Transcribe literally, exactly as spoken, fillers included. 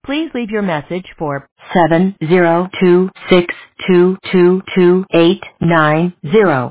Please leave your message for seven zero two six two two two eight nine zero.